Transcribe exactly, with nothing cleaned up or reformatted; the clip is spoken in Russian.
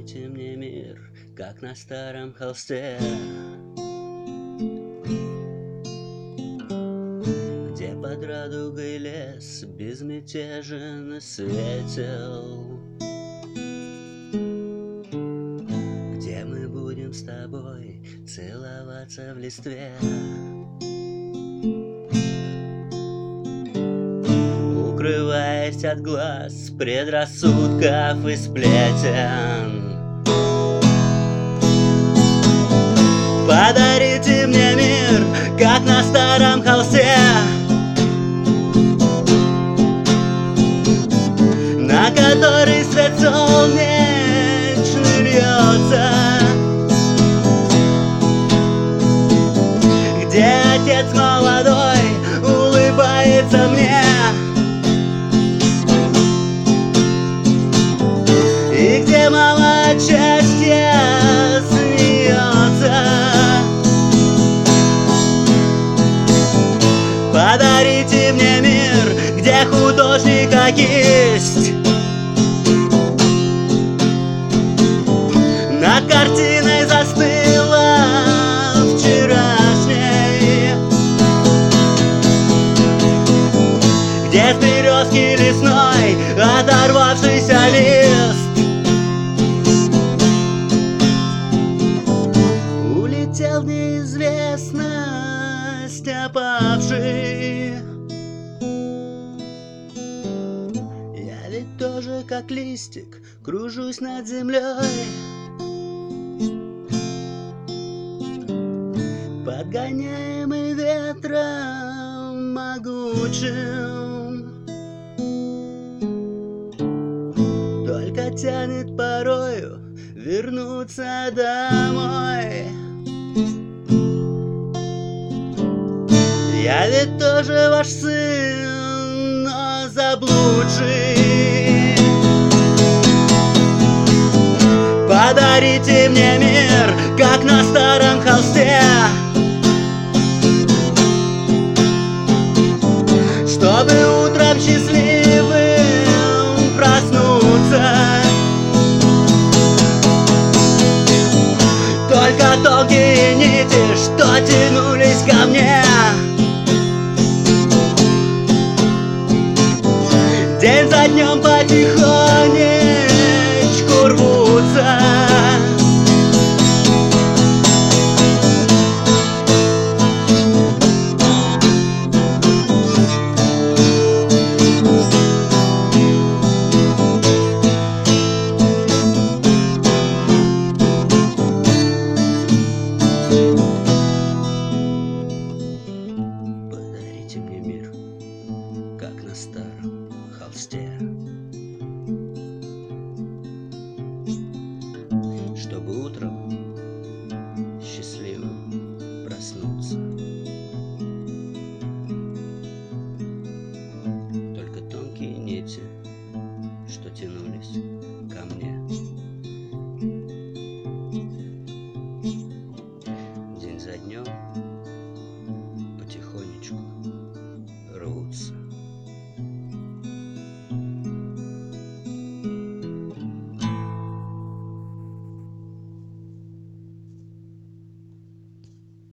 Подарите мне мир, как на старом холсте, где под радугой лес безмятежен и светел, где мы будем с тобой целоваться в листве, укрываясь от глаз предрассудков и сплетен. Подарите мне мир, как на старом холсте, на который свет солнечный льется, где отец молодой улыбается мне, и где мама от счастья смеется. Подарите мне мир, где художника кисть над картиной застыла вчерашней, где с березки лесной оторвавшийся лист улетел в неизвестность опавший. Я ведь тоже, как листик, кружусь над землей, подгоняемый ветром могучим, только тянет порою вернуться домой. Я ведь тоже ваш сын, но заблудший. Подарите мне мир, как на старом холсте, чтобы утром счастливым проснуться. Только тонкие нити, что тянулись ко мне, день за днем потихонечку рвутся. Подарите мне мир, как на старом холсте.